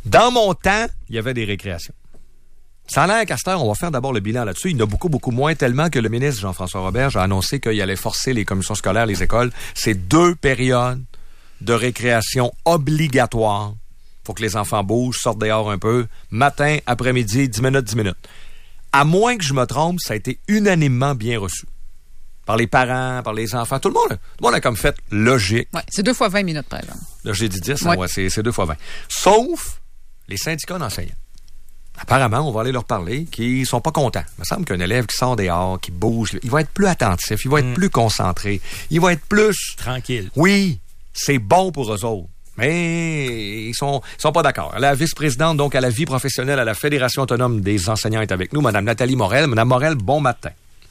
Dans mon temps, il y avait des récréations. Ça a l'air qu'à cette heure, on va faire d'abord le bilan là-dessus. Il y en a beaucoup, beaucoup moins, tellement que le ministre Jean-François Roberge a annoncé qu'il allait forcer les commissions scolaires, les écoles. C'est 2 périodes de récréation obligatoires. Faut que les enfants bougent, sortent dehors un peu. Matin, après-midi, 10 minutes. À moins que je me trompe, ça a été unanimement bien reçu. Par les parents, par les enfants, tout le monde a comme fait logique. Oui, c'est 2 fois 20 minutes, par exemple. Là, j'ai dit 10, ouais, c'est 2 fois 20. Sauf les syndicats d'enseignants. Apparemment, on va aller leur parler, qui sont pas contents. Il me semble qu'un élève qui sort dehors, qui bouge, il va être plus attentif, il va être plus concentré, il va être plus... Tranquille. Oui, c'est bon pour eux autres. Mais ils sont pas d'accord. La vice-présidente, donc, à la vie professionnelle à la Fédération autonome des enseignants est avec nous, Mme Nathalie Morel. Mme Morel, bon matin.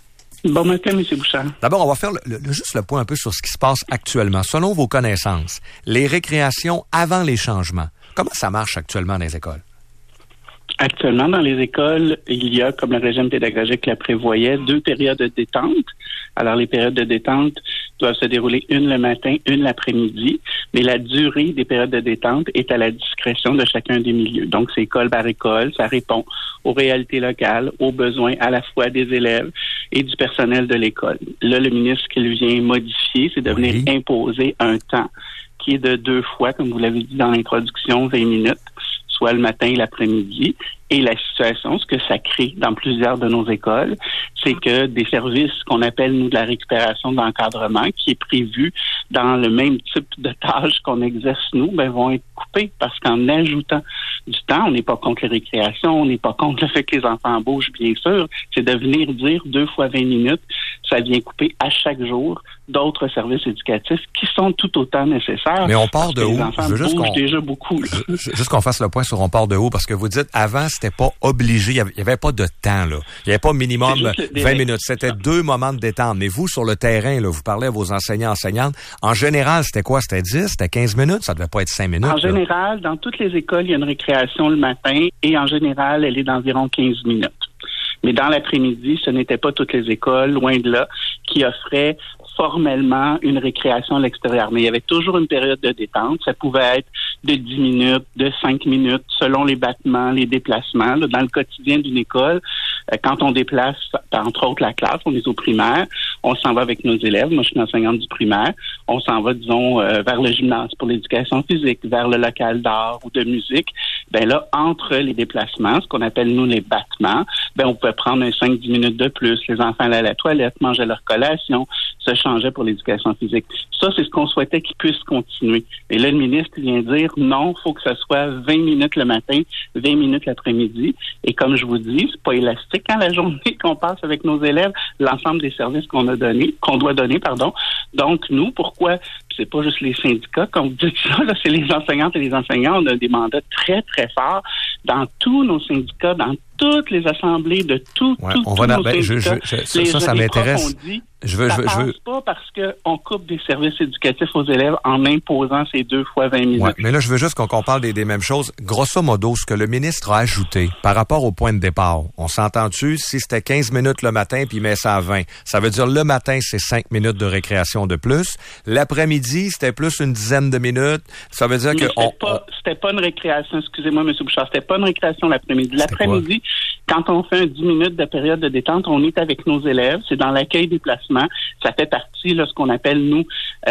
Bon matin, M. Bouchard. D'abord, on va faire juste le point un peu sur ce qui se passe actuellement. Selon vos connaissances, les récréations avant les changements, comment ça marche actuellement dans les écoles? Actuellement, dans les écoles, il y a, comme le régime pédagogique la prévoyait, 2 périodes de détente. Alors, les périodes de détente doivent se dérouler une le matin, une l'après-midi, mais la durée des périodes de détente est à la discrétion de chacun des milieux. Donc, c'est école par école, ça répond aux réalités locales, aux besoins à la fois des élèves et du personnel de l'école. Là, le ministre, ce qu'il vient modifier, c'est de venir imposer un temps qui est de 2 fois, comme vous l'avez dit dans l'introduction, 20 minutes, soit le matin et l'après-midi. Et la situation, ce que ça crée dans plusieurs de nos écoles, c'est que des services qu'on appelle, nous, de la récupération de l'encadrement, qui est prévu dans le même type de tâches qu'on exerce, nous, vont être coupés parce qu'en ajoutant du temps, on n'est pas contre les récréations, on n'est pas contre le fait que les enfants bougent, bien sûr, c'est de venir dire 2 fois 20 minutes, ça vient couper à chaque jour d'autres services éducatifs qui sont tout autant nécessaires. Mais on part de où? Les enfants bougent déjà beaucoup. Juste qu'on fasse le point sur on part de où, parce que vous dites, avant, c'était pas obligé, il y avait pas de temps, là. Il y avait pas minimum 20 minutes. C'était 2 moments de détente. Mais vous, sur le terrain, là, vous parlez à vos enseignants, enseignantes. En général, c'était quoi? C'était 10? C'était 15 minutes? Ça devait pas être 5 minutes. En général, dans toutes les écoles, il y a une récréation le matin et en général, elle est d'environ 15 minutes. Mais dans l'après-midi, ce n'était pas toutes les écoles, loin de là, qui offraient formellement une récréation à l'extérieur. Mais il y avait toujours une période de détente. Ça pouvait être de 10 minutes, de 5 minutes, selon les battements, les déplacements. Là, dans le quotidien d'une école, quand on déplace, entre autres, la classe, on est au primaire, on s'en va avec nos élèves. Moi, je suis une enseignante du primaire. On s'en va, disons, vers le gymnase pour l'éducation physique, vers le local d'art ou de musique. Là, entre les déplacements, ce qu'on appelle, nous, les battements, on pouvait prendre 5-10 minutes de plus. Les enfants allaient à la toilette, mangeaient leur collation, se changeaient pour l'éducation physique. Ça, c'est ce qu'on souhaitait qu'ils puissent continuer. Et là, le ministre vient dire non, il faut que ce soit 20 minutes le matin, 20 minutes l'après-midi. Et comme je vous dis, c'est pas élastique la journée qu'on passe avec nos élèves, l'ensemble des services qu'on doit donner. Donc, nous, pourquoi? C'est pas juste les syndicats, comme vous dites ça, là, c'est les enseignantes et les enseignants. On a des mandats très, très forts dans tous nos syndicats, dans toutes les assemblées de tous nos syndicats. Ça m'intéresse. Ça passe pas parce qu'on coupe des services éducatifs aux élèves en imposant ces 2 fois 20 minutes. Ouais, mais là, je veux juste qu'on parle des mêmes choses. Grosso modo, ce que le ministre a ajouté par rapport au point de départ, on s'entend-tu? Si c'était 15 minutes le matin puis il met ça à 20, ça veut dire le matin, c'est 5 minutes de récréation de plus. L'après-midi, c'était plus une dizaine de minutes. Ça veut dire que... C'était pas une récréation, excusez-moi, M. Bouchard, c'était pas une récréation l'après-midi. L'après-midi, quand on fait un 10 minutes de période de détente, on est avec nos élèves, c'est dans l'accueil des placements. Ça fait partie, là, ce qu'on appelle, nous,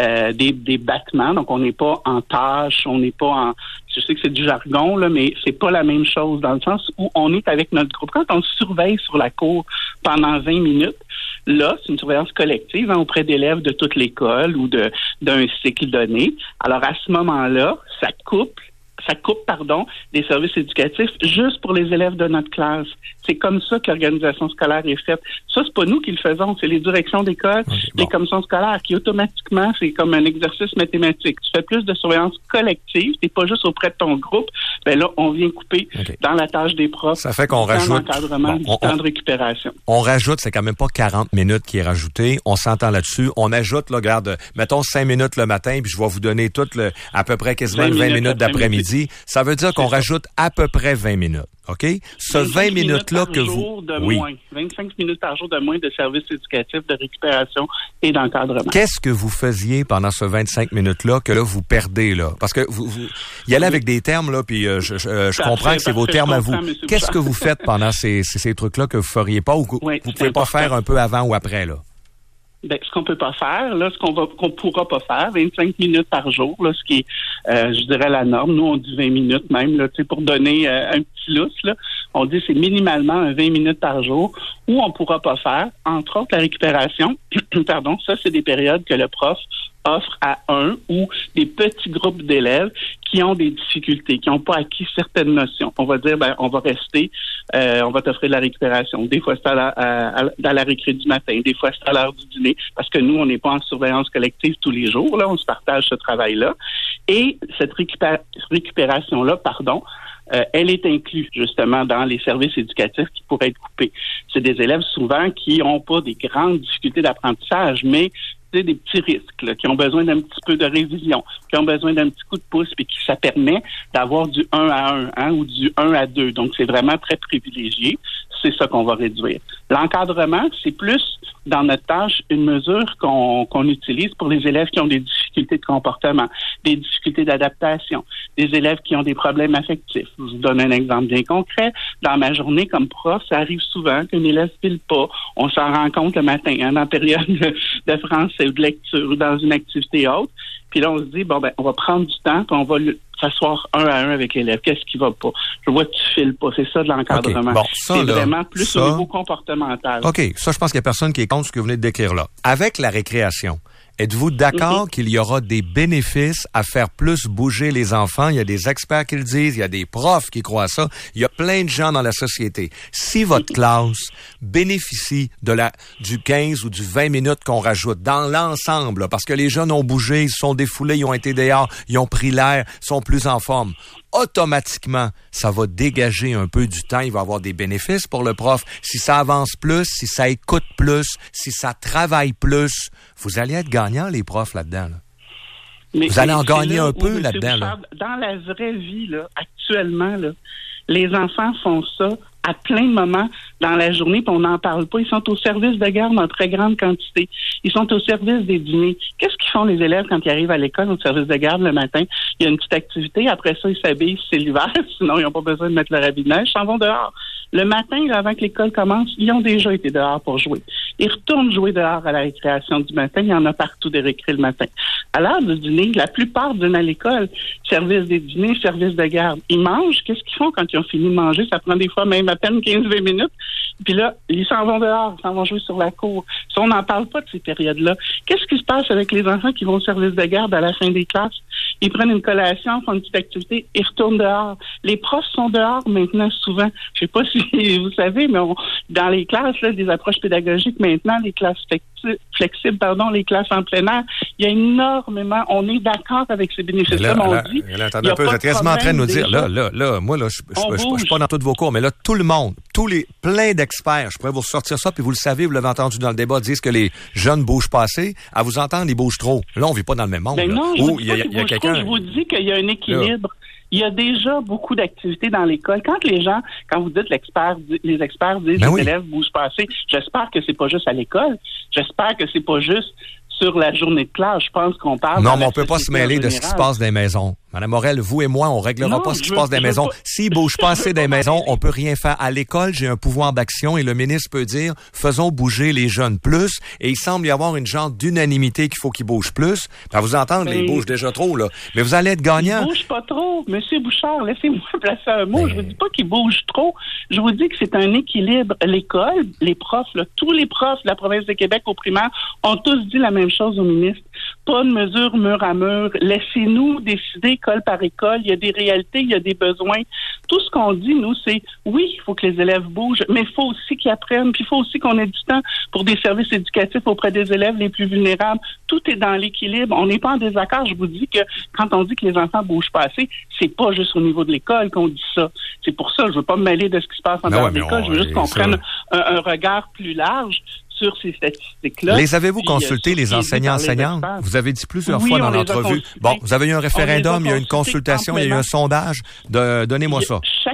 des battements. Donc, on n'est pas en tâche, on n'est pas en... Je sais que c'est du jargon, là, mais c'est pas la même chose dans le sens où on est avec notre groupe. Quand on surveille sur la cour pendant 20 minutes, là, c'est une surveillance collective auprès d'élèves de toute l'école ou d'un cycle donné. Alors, à ce moment-là, ça coupe, des services éducatifs juste pour les élèves de notre classe. C'est comme ça que l'organisation scolaire est faite. Ça, c'est pas nous qui le faisons, c'est les directions d'école, les commissions scolaires qui automatiquement, c'est comme un exercice mathématique. Tu fais plus de surveillance collective, t'es pas juste auprès de ton groupe. Là, on vient couper dans la tâche des profs. Ça fait qu'on rajoute du temps de récupération. On rajoute, c'est quand même pas 40 minutes qui est rajouté. On s'entend là-dessus. On ajoute, là, regarde, mettons 5 minutes le matin, puis je vais vous donner à peu près quasiment 20 minutes d'après-midi. Ça veut dire qu'on rajoute à peu près 20 minutes. OK? Ce 20 minutes-là que vous... Oui. 25 minutes par jour de moins de services éducatifs, de récupération et d'encadrement. Qu'est-ce que vous faisiez pendant ce 25 minutes-là que là, vous perdez, là? Parce que vous y allez avec des termes, là, puis je comprends que c'est vos termes à vous. Qu'est-ce que vous faites pendant ces trucs-là que vous feriez pas ou que vous pouvez pas faire un peu avant ou après, là? Ben, ce qu'on peut pas faire, là, qu'on pourra pas faire, 25 minutes par jour, là, ce qui est, je dirais, la norme. Nous, on dit 20 minutes même, là, tu sais, pour donner un petit lousse, là. On dit c'est minimalement 20 minutes par jour où on pourra pas faire, entre autres, la récupération. Pardon, ça, c'est des périodes que le prof offre à un ou des petits groupes d'élèves qui ont des difficultés, qui n'ont pas acquis certaines notions. On va dire, ben, on va rester, on va t'offrir de la récupération. Des fois, c'est à la récré du matin, des fois, c'est à l'heure du dîner, parce que nous, on n'est pas en surveillance collective tous les jours, là, on se partage ce travail-là. Et cette récupération-là, elle est inclue justement dans les services éducatifs qui pourraient être coupés. C'est des élèves souvent qui n'ont pas des grandes difficultés d'apprentissage, mais des petits risques, là, qui ont besoin d'un petit peu de révision, qui ont besoin d'un petit coup de pouce, puis qui ça permet d'avoir du 1 à 1 ou du 1 à 2. Donc, c'est vraiment très privilégié. C'est ça qu'on va réduire. L'encadrement, c'est plus, dans notre tâche, une mesure qu'on utilise pour les élèves qui ont des difficultés de comportement, des difficultés d'adaptation, des élèves qui ont des problèmes affectifs. Je vous donne un exemple bien concret. Dans ma journée comme prof, ça arrive souvent qu'un élève ne file pas. On s'en rend compte le matin, dans la période de français ou de lecture ou dans une activité autre. Puis là, on se dit, on va prendre du temps, puis on va s'asseoir 1 à 1 avec l'élève. Qu'est-ce qui va pas? Je vois que tu files pas. C'est ça de l'encadrement. Okay. Bon, ça, c'est là, vraiment plus au niveau comportemental. OK. Ça, je pense qu'il y a personne qui est contre ce que vous venez de décrire là. Avec la récréation, êtes-vous d'accord qu'il y aura des bénéfices à faire plus bouger les enfants? Il y a des experts qui le disent, il y a des profs qui croient à ça, il y a plein de gens dans la société. Si votre classe bénéficie du 15 ou du 20 minutes qu'on rajoute dans l'ensemble, là, parce que les jeunes ont bougé, ils se sont défoulés, ils ont été dehors, ils ont pris l'air, sont plus en forme, automatiquement, ça va dégager un peu du temps. Il va avoir des bénéfices pour le prof. Si ça avance plus, si ça écoute plus, si ça travaille plus, vous allez être gagnants, les profs, là-dedans. Là. Vous allez en gagner un peu là-dedans. Là. Dans la vraie vie, là, actuellement, là, les enfants font ça à plein de moments dans la journée, puis on n'en parle pas. Ils sont au service de garde en très grande quantité. Ils sont au service des dîners. Qu'est-ce qu'ils font les élèves quand ils arrivent à l'école au service de garde le matin? Il y a une petite activité. Après ça, ils s'habillent. C'est l'hiver. Sinon, ils n'ont pas besoin de mettre leur habit de neige. Ils s'en vont dehors. Le matin, là, avant que l'école commence, ils ont déjà été dehors pour jouer. Ils retournent jouer dehors à la récréation du matin. Il y en a partout des récrés le matin. À l'heure du dîner, la plupart dînent à l'école. Service des dîners, service de garde. Ils mangent. Qu'est-ce qu'ils font quand ils ont fini de manger? Ça prend des fois même à peine 15-20 minutes. Puis là, ils s'en vont dehors. Ils s'en vont jouer sur la cour. Si on n'en parle pas de ces périodes-là, qu'est-ce qui se passe avec les enfants qui vont au service de garde à la fin des classes? Ils prennent une collation, font une petite activité, ils retournent dehors. Les profs sont dehors maintenant souvent. Je sais pas si vous savez, mais dans les classes, là, des approches pédagogiques maintenant, les classes flexibles, les classes en plein air, il y a énormément, on est d'accord avec ces bénéfices-là, mais on dit... Attendez un peu, vous êtes quasiment en train de nous dire, moi, je suis pas dans tous vos cours, mais là, tout le monde, plein d'experts, je pourrais vous ressortir ça, puis vous le savez, vous l'avez entendu dans le débat, disent que les jeunes bougent pas assez. À vous entendre, ils bougent trop. Là, on vit pas dans le même monde. Ben non, je vous dis qu'il y a un équilibre. Là. Il y a déjà beaucoup d'activités dans l'école. Quand vous dites les experts disent que les élèves bougent pas assez, j'espère que c'est pas juste à l'école. J'espère que c'est pas juste sur la journée de classe. Je pense qu'on parle... Non, mais on peut pas se mêler de ce qui se passe dans les maisons. Madame Morel, vous et moi, on réglera pas ce qui se passe dans les maisons. S'ils bougent pas assez dans les maisons, on peut rien faire. À l'école, j'ai un pouvoir d'action et le ministre peut dire, faisons bouger les jeunes plus. Et il semble y avoir une genre d'unanimité qu'il faut qu'ils bougent plus. À vous entendre, ils bougent déjà trop, là. Mais vous allez être gagnant. Ils bougent pas trop. Monsieur Bouchard, laissez-moi placer un mot. Je vous dis pas qu'ils bougent trop. Je vous dis que c'est un équilibre. L'école, les profs, là, tous les profs de la province de Québec au primaire ont tous dit la même chose au ministre. Pas de mesure mur à mur. Laissez-nous décider école par école. Il y a des réalités, il y a des besoins. Tout ce qu'on dit, nous, c'est oui, il faut que les élèves bougent, mais il faut aussi qu'ils apprennent, puis il faut aussi qu'on ait du temps pour des services éducatifs auprès des élèves les plus vulnérables. Tout est dans l'équilibre. On n'est pas en désaccord. Je vous dis que quand on dit que les enfants bougent pas assez, c'est pas juste au niveau de l'école qu'on dit ça. C'est pour ça, je veux pas me mêler de ce qui se passe en dehors de l'école. Je veux juste qu'on prenne un regard plus large sur ces statistiques-là. Les avez-vous consultés, les enseignants-enseignantes? Vous avez dit plusieurs fois dans l'entrevue. Bon, vous avez eu un référendum, il y a eu une consultation, il y a eu un sondage. Donnez-moi ça. Chaque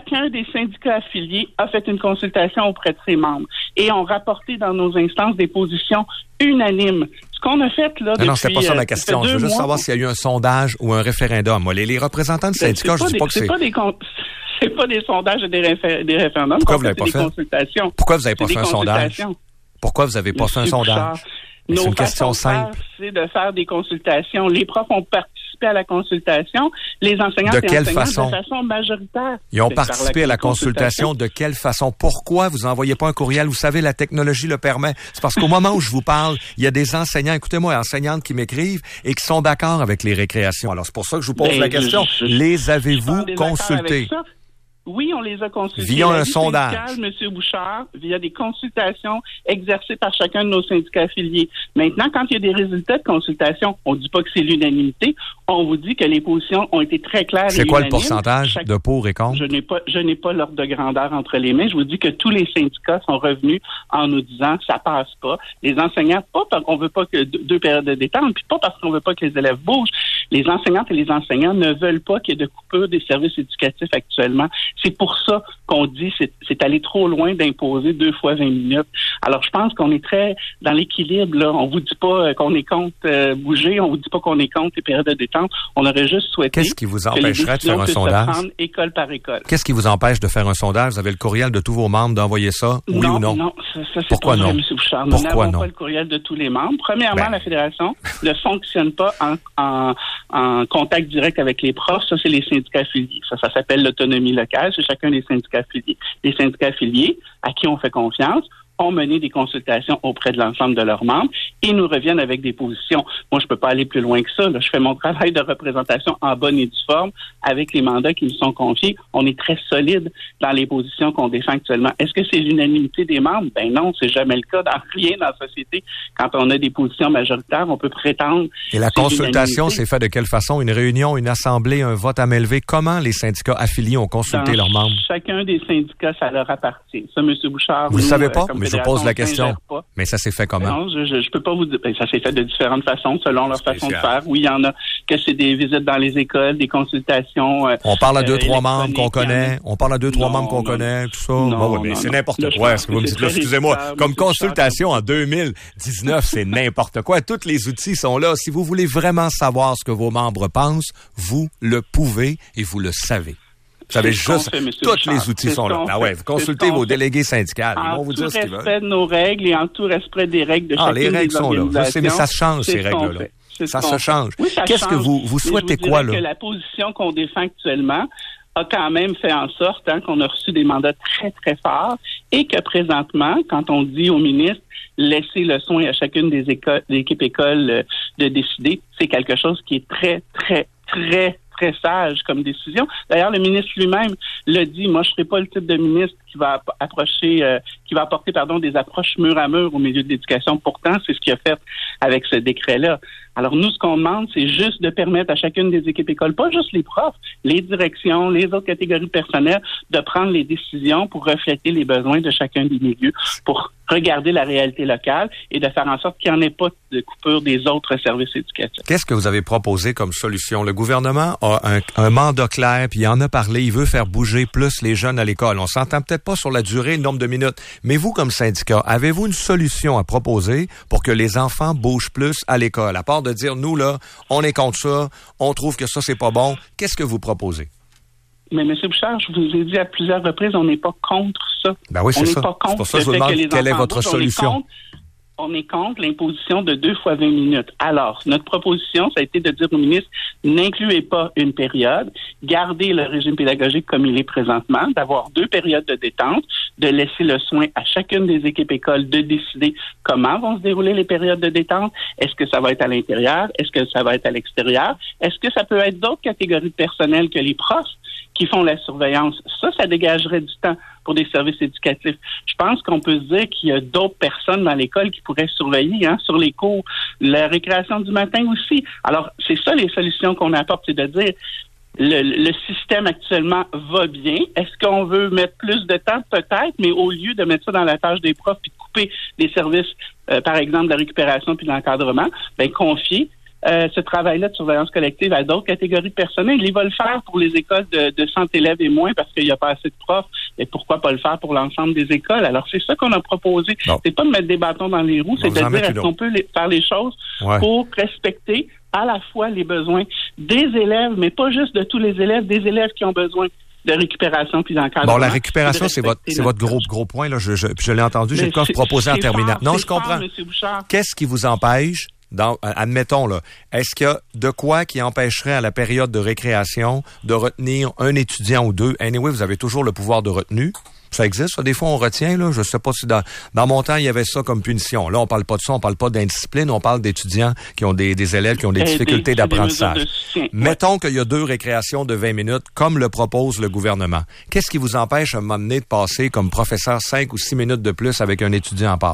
chacun des syndicats affiliés a fait une consultation auprès de ses membres et ont rapporté dans nos instances des positions unanimes. Ce qu'on a fait là non, c'était pas ça ma question. Je veux juste savoir s'il y a eu un sondage ou un référendum. Moi, les représentants du syndicat, je dis pas que c'est... C'est pas des sondages et des référendums. Pourquoi vous l'avez pas fait? Consultations. Pourquoi vous n'avez pas fait un sondage? Pourquoi vous n'avez pas fait un sondage? C'est une question simple. C'est de faire des consultations. Les profs ont participé à la consultation. Les enseignants de quelle façon? De façon majoritaire. Ils ont participé à la consultation de quelle façon? Pourquoi vous n'envoyez pas un courriel? Vous savez, la technologie le permet. C'est parce qu'au moment où je vous parle, il y a des enseignants, écoutez-moi, enseignantes qui m'écrivent et qui sont d'accord avec les récréations. Alors, c'est pour ça que je vous pose la question. Les avez-vous consultés? Oui, on les a consultés. Via un sondage. M. Bouchard, via des consultations exercées par chacun de nos syndicats affiliés. Maintenant, quand il y a des résultats de consultation, on ne dit pas que c'est l'unanimité. On vous dit que les positions ont été très claires. C'est quoi le pourcentage de pour et contre? Je n'ai pas l'ordre de grandeur entre les mains. Je vous dis que tous les syndicats sont revenus en nous disant ça passe pas. Les enseignants, pas parce qu'on veut pas que deux périodes de détente, puis pas parce qu'on veut pas que les élèves bougent. Les enseignantes et les enseignants ne veulent pas qu'il y ait de coupure des services éducatifs actuellement. C'est pour ça qu'on dit c'est aller trop loin d'imposer 2 fois 20 minutes. Alors, je pense qu'on est très dans l'équilibre, là. On vous dit pas qu'on est contre bouger, on vous dit pas qu'on est contre les périodes de détente. On aurait juste souhaité... Qu'est-ce qui vous empêcherait de faire un sondage? École par école. Qu'est-ce qui vous empêche de faire un sondage? Vous avez le courriel de tous vos membres d'envoyer ça? Oui ou non? Non, ça c'est Pourquoi pas vrai, non? M. Bouchard. Pourquoi Nous n'avons non? pas le courriel de tous les membres. Premièrement, la Fédération ne fonctionne pas en contact direct avec les profs. Ça, c'est les syndicats affiliés. Ça s'appelle l'autonomie locale. C'est chacun des syndicats affiliés. Les syndicats affiliés, à qui on fait confiance, ont mené des consultations auprès de l'ensemble de leurs membres et nous reviennent avec des positions. Moi, je peux pas aller plus loin que ça. Là. Je fais mon travail de représentation en bonne et due forme avec les mandats qui me sont confiés. On est très solide dans les positions qu'on défend actuellement. Est-ce que c'est l'unanimité des membres? Ben non, c'est jamais le cas dans rien dans la société. Quand on a des positions majoritaires, on peut prétendre... Et la consultation s'est faite de quelle façon? Une réunion, une assemblée, un vote à main levée? Comment les syndicats affiliés ont consulté leurs membres? Chacun des syndicats, ça leur appartient. Ça, M. Bouchard... Vous ne savez pas? Mais je vous pose la question. Mais ça s'est fait comment? Non, je peux pas vous dire. Ça s'est fait de différentes façons, selon leur façon de faire. Oui, il y en a que c'est des visites dans les écoles, des consultations. On parle à 2-3 membres qu'on connaît. On parle à 2-3 membres qu'on connaît, tout ça. Non, mais c'est n'importe quoi. Ce que vous me dites là, excusez-moi. Comme consultation en 2019, c'est n'importe quoi. Tous les outils sont là. Si vous voulez vraiment savoir ce que vos membres pensent, vous le pouvez et vous le savez. Vous savez juste, tous les outils sont là. Ah ouais, vous consultez vos délégués syndicaux. Ils vont vous dire ce qu'ils veulent. En tout respect de nos règles et en tout respect des règles de chacune des organisations. Les règles sont là. Je sais, mais ça se change, ces règles-là. Ça se change. Oui, qu'est-ce que vous souhaitez quoi, là? Que la position qu'on défend actuellement a quand même fait en sorte qu'on a reçu des mandats très, très forts et que présentement, quand on dit au ministre laisser le soin à chacune des équipes écoles de décider, c'est quelque chose qui est très, très, très sage comme décision. D'ailleurs, le ministre lui-même l'a dit, moi, je serai pas le type de ministre qui va apporter des approches mur à mur au milieu de l'éducation. Pourtant, c'est ce qu'il a fait avec ce décret-là. Alors, nous, ce qu'on demande, c'est juste de permettre à chacune des équipes écoles, pas juste les profs, les directions, les autres catégories de personnel, de prendre les décisions pour refléter les besoins de chacun des milieux, pour regarder la réalité locale et de faire en sorte qu'il n'y en ait pas de coupure des autres services éducatifs. Qu'est-ce que vous avez proposé comme solution? Le gouvernement a un mandat clair, puis il en a parlé, il veut faire bouger plus les jeunes à l'école. On s'entend peut-être pas sur la durée, le nombre de minutes, mais vous, comme syndicat, avez-vous une solution à proposer pour que les enfants bougent plus à l'école? À part de dire, nous, là, on est contre ça, on trouve que ça, c'est pas bon. Qu'est-ce que vous proposez? Mais M. Bouchard, je vous ai dit à plusieurs reprises, on n'est pas contre ça. Ben oui, c'est ça. C'est pour ça que je vous demande quelle est votre solution. On est contre l'imposition de 2 fois 20 minutes. Alors, notre proposition, ça a été de dire au ministre, n'incluez pas une période, gardez le régime pédagogique comme il est présentement, d'avoir 2 périodes de détente, de laisser le soin à chacune des équipes écoles de décider comment vont se dérouler les périodes de détente. Est-ce que ça va être à l'intérieur? Est-ce que ça va être à l'extérieur? Est-ce que ça peut être d'autres catégories de personnel que les profs qui font la surveillance? Ça dégagerait du temps pour des services éducatifs. Je pense qu'on peut se dire qu'il y a d'autres personnes dans l'école qui pourraient surveiller sur les cours, la récréation du matin aussi. Alors, c'est ça les solutions qu'on apporte, c'est de dire le système actuellement va bien. Est-ce qu'on veut mettre plus de temps? Peut-être, mais au lieu de mettre ça dans la tâche des profs puis de couper les services, par exemple, de la récupération puis de l'encadrement, confier ce travail-là de surveillance collective à d'autres catégories de personnel. Il va le faire pour les écoles de 100 élèves et moins parce qu'il n'y a pas assez de profs. Et pourquoi pas le faire pour l'ensemble des écoles? Alors, c'est ça qu'on a proposé. Non. C'est pas de mettre des bâtons dans les roues, c'est de dire est-ce qu'on peut faire les choses pour respecter à la fois les besoins des élèves, mais pas juste de tous les élèves, des élèves qui ont besoin de récupération puis d'encadrement. Bon, la récupération, c'est votre gros point, là. Je l'ai entendu, j'ai le cas proposé en terminant. Non, je comprends. Qu'est-ce qui vous empêche, admettons, là, est-ce qu'il y a de quoi qui empêcherait à la période de récréation de retenir un étudiant ou deux? Anyway, vous avez toujours le pouvoir de retenue. Ça existe, ça. Des fois, on retient, là. Je sais pas si dans mon temps, il y avait ça comme punition. Là, on parle pas de ça, on parle pas d'indiscipline, on parle d'étudiants qui ont des élèves qui ont des difficultés d'apprentissage. Mettons qu'il y a 2 récréations de 20 minutes, comme le propose le gouvernement. Qu'est-ce qui vous empêche à un moment donné de passer comme professeur 5 ou 6 minutes de plus avec un étudiant à part?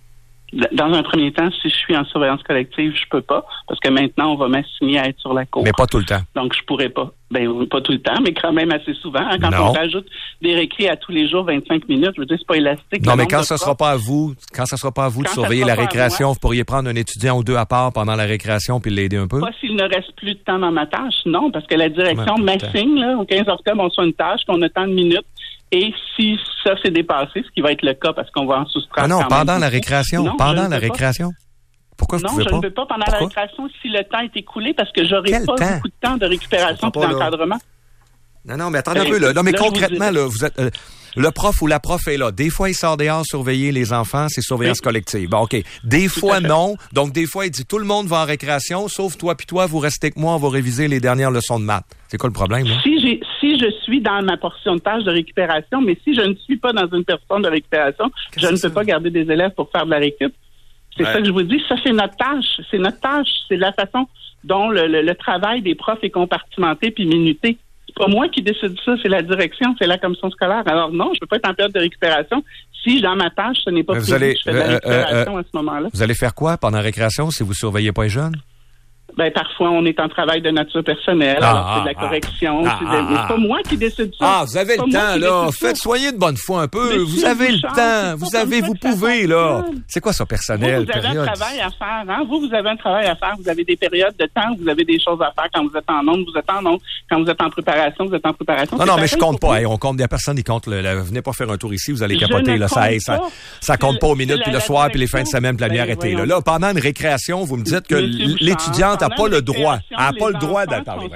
Dans un premier temps, si je suis en surveillance collective, je peux pas, parce que maintenant, on va m'assigner à être sur la cour. Mais pas tout le temps. Donc, je pourrais pas. Pas tout le temps, mais quand même assez souvent. Quand on rajoute des récrés à tous les jours, 25 minutes, je veux dire, c'est pas élastique. Non, mais quand ça sera pas à vous de surveiller la récréation, vous pourriez prendre un étudiant ou 2 à part pendant la récréation puis l'aider un peu? Pas s'il ne reste plus de temps dans ma tâche, non, parce que la direction m'assigne, là, au 15 octobre, on soit une tâche, qu'on a tant de minutes. Et si ça s'est dépassé, ce qui va être le cas parce qu'on va en soustraire. Ah non, pendant la récréation. Non, pendant la récréation. Pourquoi vous pouvez pas? Non, je ne peux pas pendant la récréation si le temps est écoulé parce que j'aurai pas beaucoup de temps de récupération et d'encadrement. Non, mais attendez un peu, là. Non, mais concrètement, là, vous êtes, le prof ou la prof est là. Des fois, il sort dehors surveiller les enfants, c'est surveillance collective. Bon, OK. Des fois, non. Donc, des fois, il dit tout le monde va en récréation, sauf toi puis toi, vous restez avec moi, on va réviser les dernières leçons de maths. C'est quoi le problème, là? Si je suis dans ma portion de tâche de récupération, mais si je ne suis pas dans une portion de récupération, je ne peux pas garder des élèves pour faire de la récup. C'est ça que je vous dis. Ça, c'est notre tâche. C'est notre tâche. C'est la façon dont le travail des profs est compartimenté puis minuté. C'est pas moi qui décide ça, c'est la direction, c'est la commission scolaire. Alors non, je peux pas être en période de récupération si dans ma tâche, ce n'est pas prévu que je fais de la récupération à ce moment-là. Vous allez faire quoi pendant la récréation si vous surveillez pas les jeunes? Parfois, on est en travail de nature personnelle, alors c'est de la correction. Mais c'est pas moi qui décide ça. Vous avez le temps, là. Soyez de bonne foi un peu. Vous avez le temps. Vous pouvez, là. C'est quoi ça, personnel? Vous avez un travail à faire, hein? Vous avez un travail à faire. Vous avez des périodes de temps où vous avez des choses à faire. Quand vous êtes en onde, vous êtes en onde. Quand vous êtes en préparation, vous êtes en préparation. Non, mais je compte pas. On compte des personnes qui comptent. Venez pas faire un tour ici, vous allez capoter, là. Ça compte pas aux minutes, puis le soir, puis les fins de semaine, puis la nuit arrêtée, là. Là, pendant une récréation, vous me dites que l'étudiante n'a pas le droit. Elle n'a pas le droit d'en parler.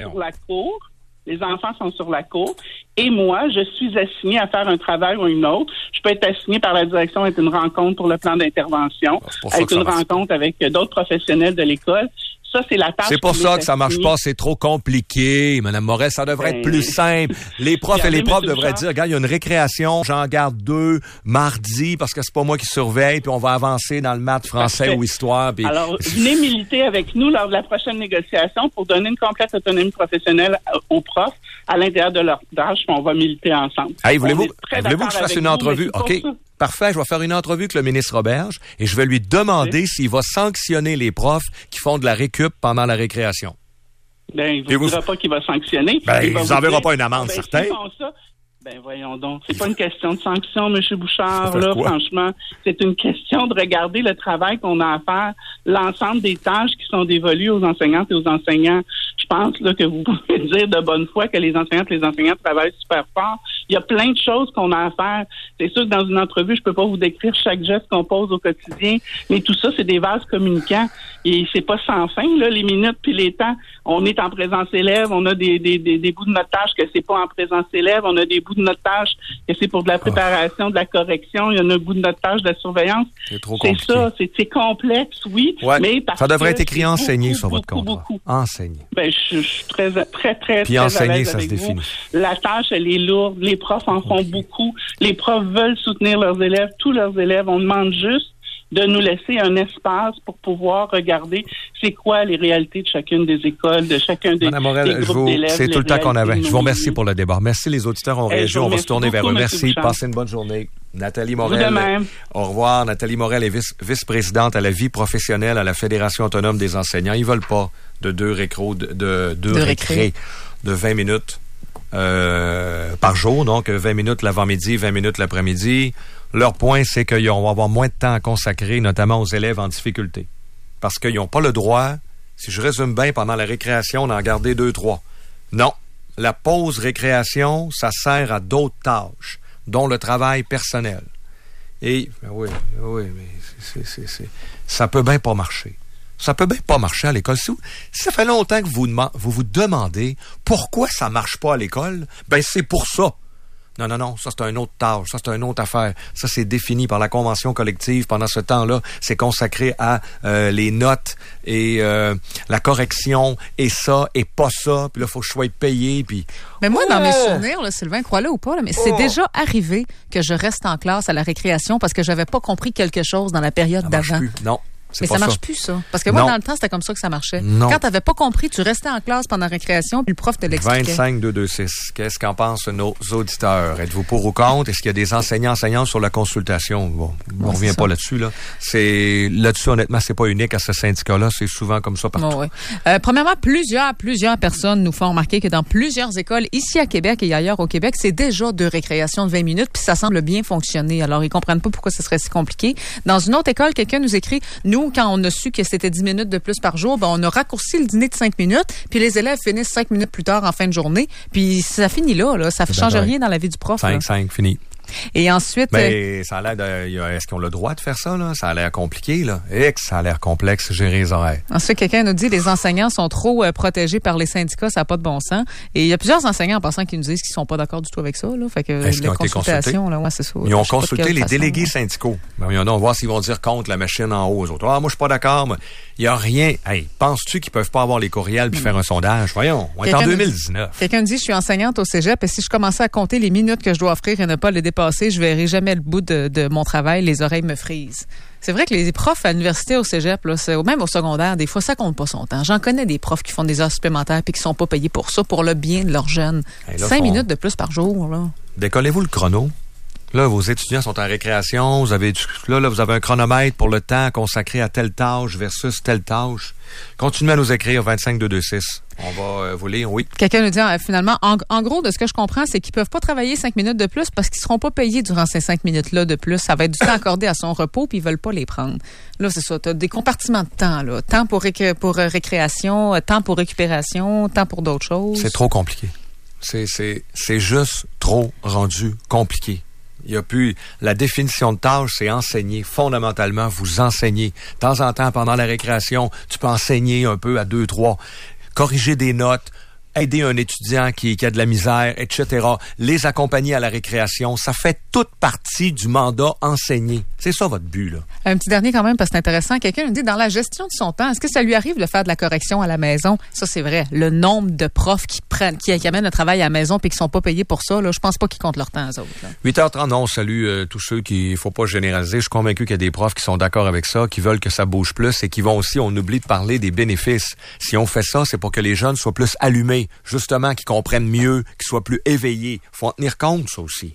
Les enfants sont sur la cour et moi, je suis assignée à faire un travail ou une autre. Je peux être assignée par la direction à être une rencontre pour le plan d'intervention, à être une rencontre avec d'autres professionnels de l'école. Ça, c'est la tâche. C'est pour ça que ça marche pas. C'est trop compliqué, Mme Morel. Ça devrait être plus simple. Les profs et les profs devraient dire, regarde, il y a une récréation, j'en garde 2 mardi parce que c'est pas moi qui surveille, puis on va avancer dans le maths, français ou histoire. Puis... Alors, venez militer avec nous lors de la prochaine négociation pour donner une complète autonomie professionnelle aux profs à l'intérieur de leur tâche, puis on va militer ensemble. Hey, voulez-vous que je fasse une entrevue? OK. Parfait, je vais faire une entrevue avec le ministre Roberge et je vais lui demander s'il va sanctionner les profs qui font de la récup pendant la récréation. Il ne vous dira pas qu'il va sanctionner. Il vous enverra pas une amende, certain. Voyons donc. C'est pas une question de sanction, M. Bouchard, là, franchement. C'est une question de regarder le travail qu'on a à faire, l'ensemble des tâches qui sont dévolues aux enseignantes et aux enseignants. Je pense là que vous pouvez dire de bonne foi que les enseignantes et les enseignants travaillent super fort. Il y a plein de choses qu'on a à faire. C'est sûr que dans une entrevue, je peux pas vous décrire chaque geste qu'on pose au quotidien, mais tout ça, c'est des vases communicants. Et c'est pas sans fin, là, les minutes puis les temps. On est en présence élève, on a des bouts de notre tâche que c'est pas en présence élève, on a des bouts de notre tâche que c'est pour de la préparation, de la correction, il y en a un bout de notre tâche de la surveillance. C'est trop compliqué. C'est ça, c'est complexe, oui, mais parce ça devrait être écrit enseigné sur votre contrat. Enseigné. Je suis très puis enseigner, ça se définit. La tâche, elle est lourde. Les profs en font beaucoup. Les profs veulent soutenir leurs élèves, tous leurs élèves. On demande juste de nous laisser un espace pour pouvoir regarder c'est quoi les réalités de chacune des écoles, de chacun des groupes d'élèves. C'est tout le temps qu'on avait. Je vous remercie pour le débat. Merci, les auditeurs ont réagi. On va se tourner vers eux. Merci. Passez une bonne journée. Nathalie Morel. Vous de même. Au revoir. Nathalie Morel est vice-présidente à la vie professionnelle à la Fédération autonome des enseignants. Ils veulent pas de 2 récrés de 20 minutes par jour, donc 20 minutes l'avant-midi, 20 minutes l'après-midi. Leur point, c'est qu'ils vont avoir moins de temps à consacrer, notamment aux élèves en difficulté. Parce qu'ils n'ont pas le droit, Si je résume bien, pendant la récréation, d'en garder 2-3. Non. La pause récréation, ça sert à d'autres tâches, dont le travail personnel. Et, oui, mais ça peut bien pas marcher. Ça peut bien pas marcher à l'école. Si ça fait longtemps que vous vous demandez pourquoi ça marche pas à l'école, ben c'est pour ça. Non, ça c'est une autre tâche, ça c'est une autre affaire. Ça c'est défini par la convention collective. Pendant ce temps-là, c'est consacré à les notes et la correction et ça et pas ça. Puis là, faut que je sois payé. Puis mais moi, dans mes souvenirs, là, Sylvain, crois-le ou pas, là, mais c'est déjà arrivé que je reste en classe à la récréation parce que j'avais pas compris quelque chose dans la période d'avant. Non. Mais ça marche plus, ça. Parce que moi, dans le temps, c'était comme ça que ça marchait. Non. Quand t'avais pas compris, tu restais en classe pendant la récréation, puis le prof te l'expliquait. 25-226. Qu'est-ce qu'en pensent nos auditeurs? Êtes-vous pour ou contre? Est-ce qu'il y a des enseignants sur la consultation? Bon, on revient pas là-dessus, là. Là-dessus, honnêtement, c'est pas unique à ce syndicat-là. C'est souvent comme ça partout. Oh, oui. Premièrement, plusieurs personnes nous font remarquer que dans plusieurs écoles, ici à Québec et ailleurs au Québec, c'est déjà 2 récréations de 20 minutes, puis ça semble bien fonctionner. Alors, ils comprennent pas pourquoi ce serait si compliqué. Dans une autre école, quelqu'un nous écrit, nous, quand on a su que c'était 10 minutes de plus par jour, ben on a raccourci le dîner de 5 minutes, puis les élèves finissent 5 minutes plus tard en fin de journée, puis ça finit là. Ça ne change rien dans la vie du prof. 5, fini. Et ensuite... Mais ça a l'air est-ce qu'on a le droit de faire ça, là? Ça a l'air compliqué, là. Ça a l'air complexe, gérer les horaires. Ensuite, quelqu'un nous dit les enseignants sont trop protégés par les syndicats, ça n'a pas de bon sens. Et il y a plusieurs enseignants en passant qui nous disent qu'ils sont pas d'accord du tout avec ça, là. Fait que est-ce qu'ils ont été consultés? Là, c'est ça. Ils ont consulté les délégués syndicaux. Ben, on va voir s'ils vont dire contre la machine en haut aux autres. Moi, je suis pas d'accord. Il y a rien. Hey, penses-tu qu'ils peuvent pas avoir les courriels puis faire un sondage? Voyons, on est en 2019. Quelqu'un dit, je suis enseignante au cégep et si je commençais à compter les minutes que je dois offrir et ne pas les dépasser, je verrai jamais le bout de mon travail, les oreilles me frisent. C'est vrai que les profs à l'université, au cégep, là, même au secondaire, des fois, ça compte pas son temps. J'en connais des profs qui font des heures supplémentaires puis qui sont pas payés pour ça, pour le bien de leurs jeunes. 5 minutes de plus par jour, là. Décollez-vous le chrono. Là, vos étudiants sont en récréation. Vous avez un chronomètre pour le temps consacré à telle tâche versus telle tâche. Continuez à nous écrire 25-226. On va vous lire, oui. Quelqu'un nous dit, finalement, en gros, de ce que je comprends, c'est qu'ils peuvent pas travailler 5 minutes de plus parce qu'ils seront pas payés durant ces 5 minutes-là de plus. Ça va être du temps accordé à son repos puis ils veulent pas les prendre. Là, c'est ça. T'as des compartiments de temps, là. Temps pour récréation, temps pour récupération, temps pour d'autres choses. C'est trop compliqué. C'est juste trop rendu compliqué. Il y a plus la définition de tâche, c'est enseigner. Fondamentalement, vous enseignez. De temps en temps, pendant la récréation, tu peux enseigner un peu à 2-3, corriger des notes, aider un étudiant qui a de la misère, etc. Les accompagner à la récréation, ça fait toute partie du mandat enseigner. C'est ça votre but, là. Un petit dernier quand même, parce que c'est intéressant. Quelqu'un nous dit, dans la gestion de son temps, est-ce que ça lui arrive de faire de la correction à la maison? Ça, c'est vrai. Le nombre de profs qui amènent le travail à la maison puis qui sont pas payés pour ça, là, je pense pas qu'ils comptent leur temps, eux autres. Là. 8h30, non, on salue tous ceux qui, faut pas généraliser. Je suis convaincu qu'il y a des profs qui sont d'accord avec ça, qui veulent que ça bouge plus et qui vont aussi, on oublie de parler des bénéfices. Si on fait ça, c'est pour que les jeunes soient plus allumés. Justement, qu'ils comprennent mieux, qu'ils soient plus éveillés. Faut en tenir compte, ça aussi.